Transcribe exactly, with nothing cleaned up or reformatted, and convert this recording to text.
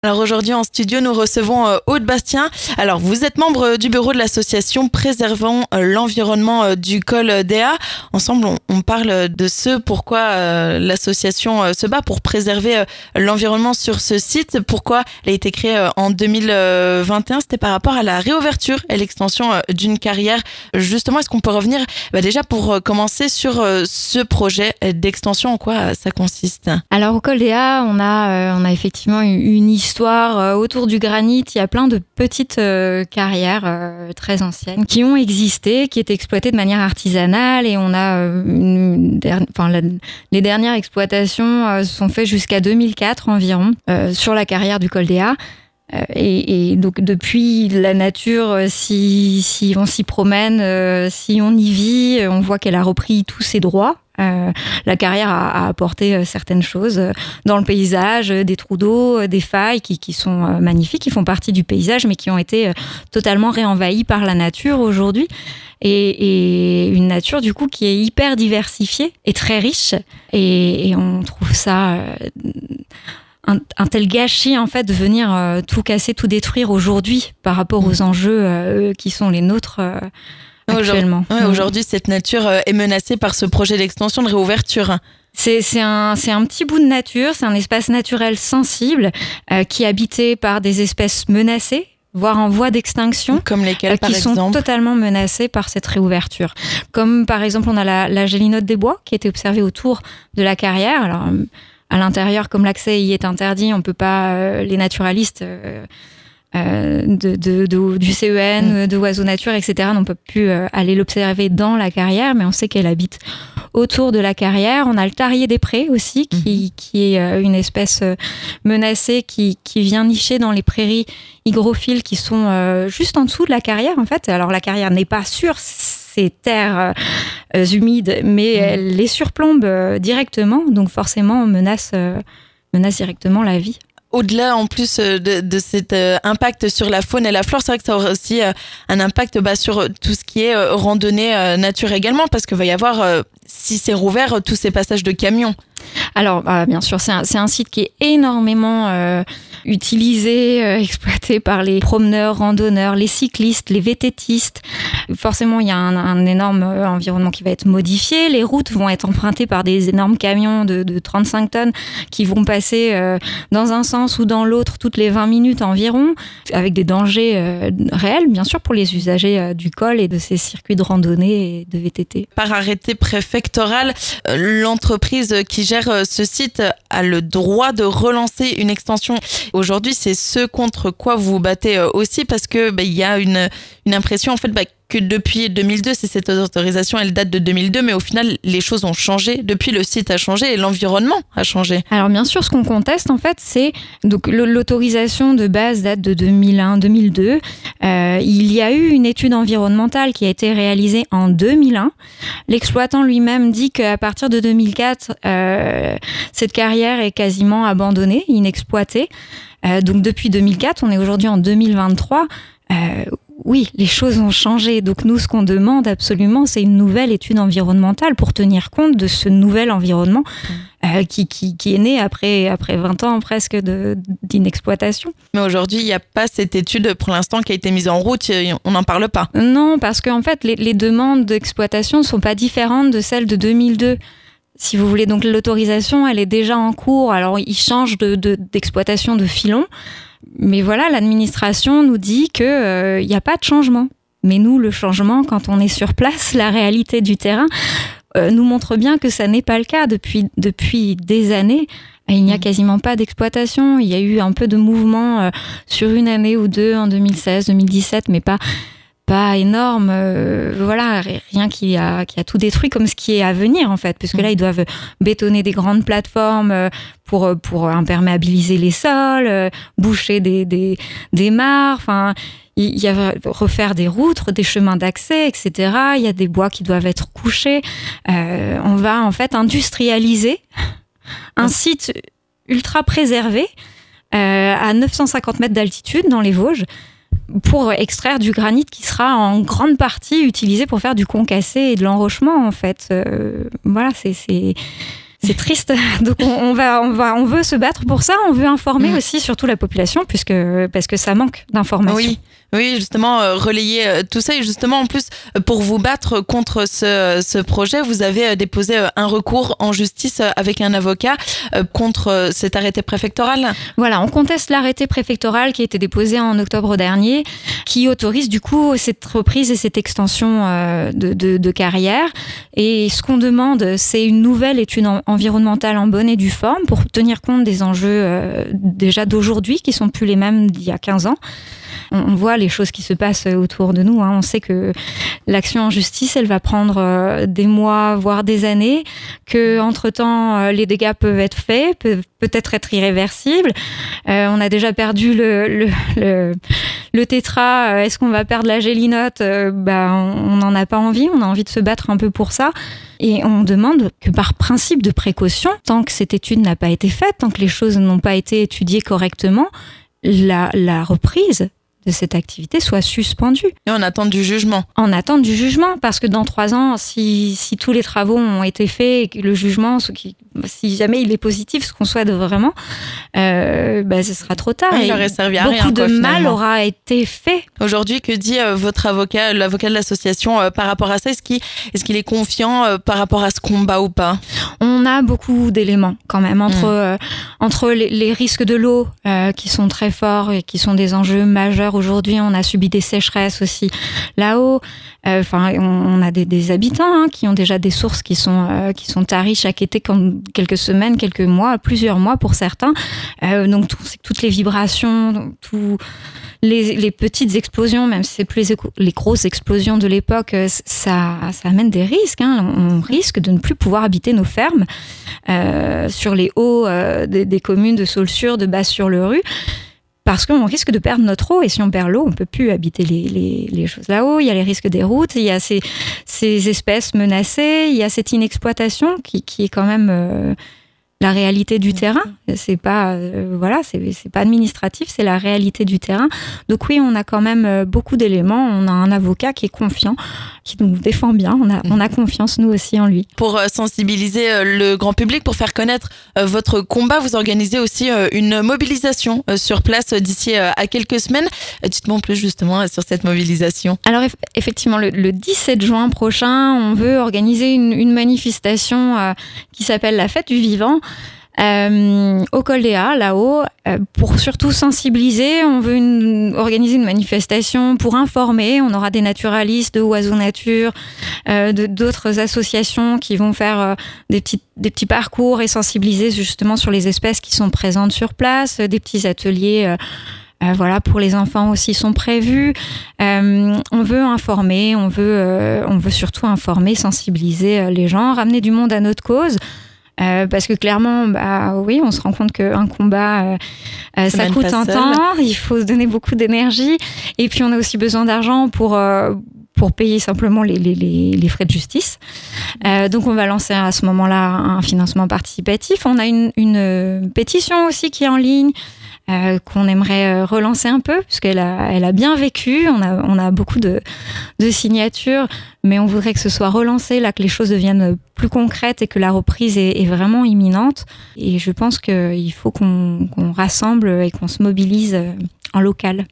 Alors aujourd'hui en studio, nous recevons euh, Aude Bastien. Alors vous êtes membre du bureau de l'association Préservons euh, l'environnement euh, du col d'Ea. Ensemble, on, on parle de ce pourquoi euh, l'association euh, se bat pour préserver euh, l'environnement sur ce site. Pourquoi elle a été créée euh, en deux mille vingt et un, c'était par rapport à la réouverture et l'extension euh, d'une carrière. Justement, est-ce qu'on peut revenir bah, déjà pour euh, commencer sur euh, ce projet d'extension, en quoi euh, ça consiste? Alors au col d'Ea, on a, euh, on a effectivement une histoire Histoire autour du granit. Il y a plein de petites euh, carrières euh, très anciennes qui ont existé, qui étaient exploitées de manière artisanale, et on a euh, une der- enfin, la, les dernières exploitations euh, se sont faites jusqu'à deux mille quatre environ euh, sur la carrière du col d'Ea. Euh, et, et donc depuis, la nature, si, si on s'y promène, euh, si on y vit, on voit qu'elle a repris tous ses droits. Euh, la carrière a, a apporté certaines choses dans le paysage, des trous d'eau, des failles qui, qui sont magnifiques, qui font partie du paysage, mais qui ont été totalement réenvahies par la nature aujourd'hui. Et, et une nature du coup qui est hyper diversifiée et très riche. Et, et on trouve ça euh, un, un tel gâchis en fait de venir euh, tout casser, tout détruire aujourd'hui par rapport aux enjeux euh, qui sont les nôtres. Euh, Actuellement. Aujourd'hui, ouais, aujourd'hui, cette nature est menacée par ce projet d'extension de réouverture. C'est, c'est, un, c'est un petit bout de nature, c'est un espace naturel sensible euh, qui est habité par des espèces menacées, voire en voie d'extinction. Comme lesquelles, euh, par qui exemple? Qui sont totalement menacées par cette réouverture. Comme par exemple, on a la, la gélinote des bois qui a été observée autour de la carrière. Alors, à l'intérieur, comme l'accès y est interdit, on ne peut pas, euh, les naturalistes... Euh, Euh, de, de, de, du C E N, de Oiseaux Nature, et cetera, n'ont pas pu euh, aller l'observer dans la carrière, mais on sait qu'elle habite autour de la carrière. On a le tarier des prés aussi, qui, mmh. qui est euh, une espèce euh, menacée qui, qui vient nicher dans les prairies hygrophiles qui sont euh, juste en dessous de la carrière, en fait. Alors, la carrière n'est pas sur ces terres euh, humides, mais mmh. elle les surplombe euh, directement, donc forcément, on menace, euh, menace directement la vie. Au-delà, en plus de, de cet euh, impact sur la faune et la flore, c'est vrai que ça aura aussi euh, un impact bah, sur tout ce qui est euh, randonnée euh, nature également, parce qu'il va y avoir, euh, si c'est rouvert, tous ces passages de camions. Alors, bah, bien sûr, c'est un, c'est un site qui est énormément euh, utilisé, euh, exploité par les promeneurs, randonneurs, les cyclistes, les vététistes. Forcément, il y a un, un énorme environnement qui va être modifié. Les routes vont être empruntées par des énormes camions de, de trente-cinq tonnes qui vont passer euh, dans un sens ou dans l'autre toutes les vingt minutes environ, avec des dangers euh, réels, bien sûr, pour les usagers euh, du col et de ces circuits de randonnée et de V T T. Par arrêté préfectoral, euh, l'entreprise qui gère ce site a le droit de relancer une extension. Aujourd'hui, c'est ce contre quoi vous vous battez aussi, parce que bah, y a une, une impression en fait bah, que depuis deux mille deux, c'est cette autorisation, elle date de deux mille deux, mais au final, les choses ont changé. Depuis, le site a changé et l'environnement a changé. Alors bien sûr, ce qu'on conteste en fait, c'est donc l'autorisation de base date de deux mille un deux mille deux. Euh, il y a eu une étude environnementale qui a été réalisée en deux mille un. L'exploitant lui-même dit qu'à partir de deux mille quatre, euh, cette carrière est quasiment abandonnée, inexploitée. Euh, donc depuis deux mille quatre, on est aujourd'hui en deux mille vingt-trois. Euh, oui, les choses ont changé. Donc nous, ce qu'on demande absolument, c'est une nouvelle étude environnementale pour tenir compte de ce nouvel environnement euh, qui, qui, qui est né après, après vingt ans presque de, d'inexploitation. Mais aujourd'hui, il n'y a pas cette étude pour l'instant qui a été mise en route, on n'en parle pas. Non, parce qu'en fait, les, les demandes d'exploitation ne sont pas différentes de celles de deux mille deux. Si vous voulez, donc l'autorisation, elle est déjà en cours. Alors, ils changent de, de, d'exploitation de filons. Mais voilà, l'administration nous dit qu'il n'y euh, a pas de changement. Mais nous, le changement, quand on est sur place, la réalité du terrain euh, nous montre bien que ça n'est pas le cas. Depuis, depuis des années, il n'y a quasiment pas d'exploitation. Il y a eu un peu de mouvement euh, sur une année ou deux en deux mille seize, deux mille dix-sept, mais pas... pas énorme, euh, voilà, rien qui a, qui a tout détruit comme ce qui est à venir en fait, puisque là ils doivent bétonner des grandes plateformes pour, pour imperméabiliser les sols, euh, boucher des, des, des mares, enfin, il y a refaire des routes, des chemins d'accès, et cetera. Il y a des bois qui doivent être couchés. Euh, on va en fait industrialiser un site ultra préservé euh, à neuf cent cinquante mètres d'altitude dans les Vosges, pour extraire du granit qui sera en grande partie utilisé pour faire du concassé et de l'enrochement, en fait. Euh, voilà, c'est, c'est, C'est triste. Donc on, on va, on va, on veut se battre pour ça. On veut informer mmh. aussi surtout la population, puisque parce que ça manque d'informations. Oui. Oui, justement, euh, relayer euh, tout ça. Et justement, en plus, pour vous battre contre ce, ce projet, vous avez euh, déposé euh, un recours en justice euh, avec un avocat euh, contre euh, cet arrêté préfectoral. Voilà, on conteste l'arrêté préfectoral qui a été déposé en octobre dernier, qui autorise du coup cette reprise et cette extension euh, de, de, de carrière. Et ce qu'on demande, c'est une nouvelle étude en, environnementale en bonne et due forme pour tenir compte des enjeux euh, déjà d'aujourd'hui, qui sont plus les mêmes d'il y a quinze ans. On voit les choses qui se passent autour de nous. Hein. On sait que l'action en justice, elle va prendre des mois, voire des années, que entre-temps, les dégâts peuvent être faits, peuvent peut-être être irréversibles. Euh, on a déjà perdu le, le, le, le tétra. Est-ce qu'on va perdre la gélinote ? euh, bah, On n'en a pas envie. On a envie de se battre un peu pour ça. Et on demande que par principe de précaution, tant que cette étude n'a pas été faite, tant que les choses n'ont pas été étudiées correctement, la, la reprise de cette activité soit suspendue. Et en attente du jugement. En attente du jugement, parce que dans trois ans, si, si tous les travaux ont été faits et que le jugement, ce qui, si jamais il est positif, ce qu'on souhaite vraiment, euh, bah, ce sera trop tard. Oui, il aurait servi à beaucoup rien. Beaucoup de quoi, mal aura été fait. Aujourd'hui, que dit euh, votre avocat, l'avocat de l'association euh, par rapport à ça ? Est-ce qu'il, est-ce qu'il est confiant euh, par rapport à ce combat ou pas ? On a beaucoup d'éléments quand même entre, mmh. euh, entre les, les risques de l'eau euh, qui sont très forts et qui sont des enjeux majeurs aujourd'hui. On a subi des sécheresses aussi là-haut. Enfin, euh, on, on a des, des habitants hein, qui ont déjà des sources qui sont, euh, qui sont taries chaque été, comme quelques semaines, quelques mois, plusieurs mois pour certains. Euh, donc tout, toutes les vibrations, tout, les, les petites explosions, même si c'est plus les, les grosses explosions de l'époque, ça, ça amène des risques. Hein. On risque de ne plus pouvoir habiter nos fermes euh, sur les hauts euh, des, des communes de Saulxures, de Basse-sur-le-Rue. Parce qu'on risque de perdre notre eau, et si on perd l'eau, on ne peut plus habiter les, les, les choses là-haut. Il y a les risques des routes, il y a ces, ces espèces menacées, il y a cette inexploitation qui, qui est quand même euh, la réalité du terrain. C'est pas, euh, voilà, c'est, c'est pas administratif, c'est la réalité du terrain. Donc oui, on a quand même beaucoup d'éléments. On a un avocat qui est confiant, qui nous défend bien. On a, on a confiance, nous aussi, en lui. Pour euh, sensibiliser euh, le grand public, pour faire connaître euh, votre combat, vous organisez aussi euh, une mobilisation euh, sur place euh, d'ici euh, à quelques semaines. Euh, dites-moi en plus justement euh, sur cette mobilisation. Alors eff- effectivement, le, le dix-sept juin prochain, on veut organiser une, une manifestation euh, qui s'appelle la Fête du Vivant. Euh, au Col des Haies, là-haut, euh, pour surtout sensibiliser. On veut une, organiser une manifestation pour informer. On aura des naturalistes de Oiseaux Nature, euh, de, d'autres associations qui vont faire euh, des, petits, des petits parcours et sensibiliser justement sur les espèces qui sont présentes sur place. Des petits ateliers euh, euh, voilà, pour les enfants aussi sont prévus. Euh, on veut informer, on veut, euh, on veut surtout informer, sensibiliser les gens, ramener du monde à notre cause. Euh, parce que clairement, bah oui, on se rend compte qu'un combat, euh, euh, ça coûte un seul. temps, il faut se donner beaucoup d'énergie, et puis on a aussi besoin d'argent pour euh, pour payer simplement les les les, les frais de justice. Euh, donc on va lancer à ce moment-là un financement participatif. On a une une pétition aussi qui est en ligne. Euh, qu'on aimerait relancer un peu, puisqu'elle a, elle a bien vécu. On a, on a beaucoup de, de signatures, mais on voudrait que ce soit relancé, là, que les choses deviennent plus concrètes et que la reprise est, est vraiment imminente. Et je pense qu'il faut qu'on, qu'on rassemble et qu'on se mobilise en local.